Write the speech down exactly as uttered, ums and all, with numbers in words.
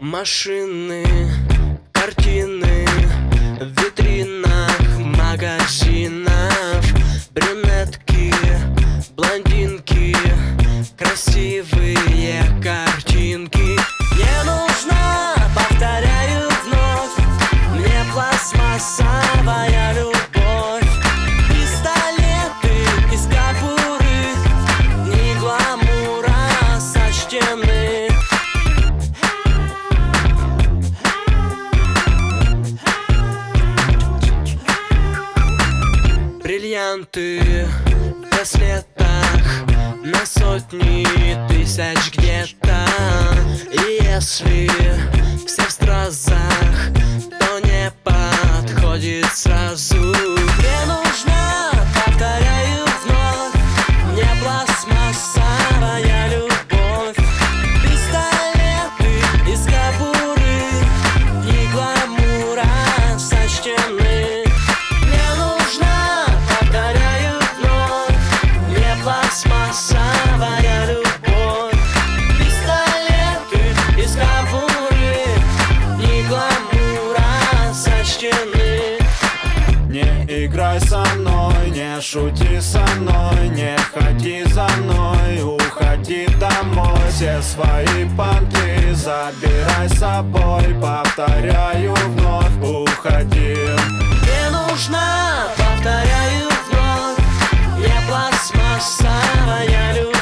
Машины, картины в витринах магазинов, брюнетки, блондинки, красивые картинки. Не нужна, повторяю вновь, мне пластмассовая любовь. Пистолеты из кобуры, ни гламура со стены. Бриллианты в браслетах на сотни тысяч где-то. И если все в стразах, то не подходит сразу. Мне нужна, повторяю вновь, мне пластмассовая любовь. Пистолеты из кобуры, ни гламура со стены. Пластмассовая любовь, пистолеты из кобуры, ни гламура со стены. Не играй со мной, не шути со мной, не ходи за мной, уходи домой. Все свои понты забирай с собой, повторяю вновь, уходи. Не нужна, повторяю вновь, мне пластмассовая любовь.